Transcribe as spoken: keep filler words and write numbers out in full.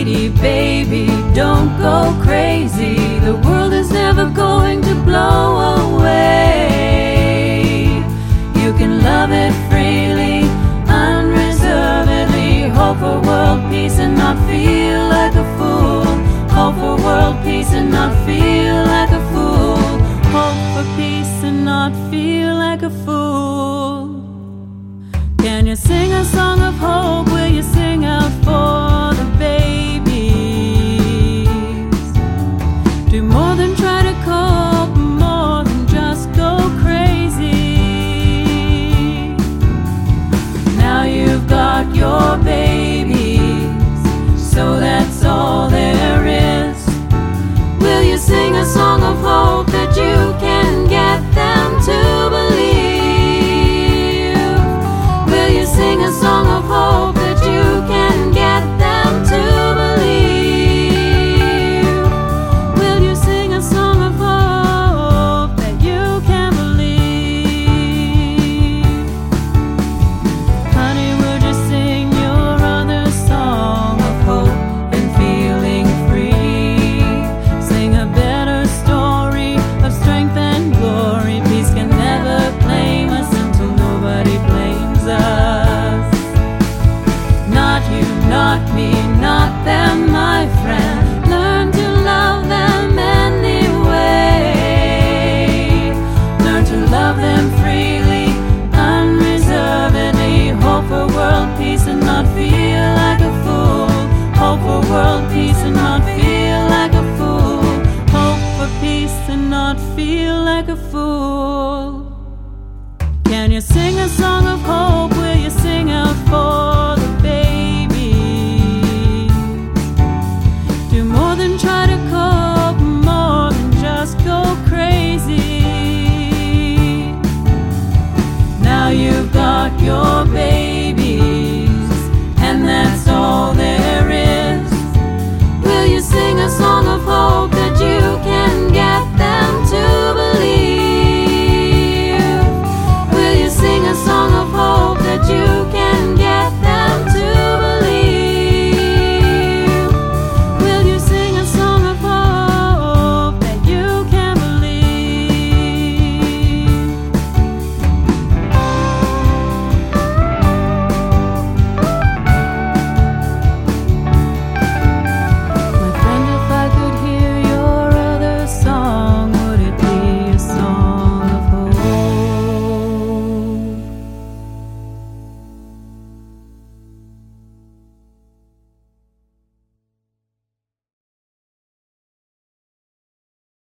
Sweetie baby, don't go crazy. The world is never going to blow away. You can love it freely, unreservedly. Hope for world peace and not feel like a fool. Hope for world peace and not feel like a fool. Hope for peace and not feel like a fool. Can you sing a song of hope? Will you sing out for the babies? Do more than try to cope, more than just go crazy. Now you've got your babies, so that's all there is. Will you sing a song of hope that you can get them to believe? Will you sing a song of hope that you can get them to believe? Will you sing a song of hope that you can believe? Honey, would you sing your other song of hope and feeling free? Sing a better story of strength and glory. Peace can never claim us until nobody blames us. Not you, not me, not them, my friend.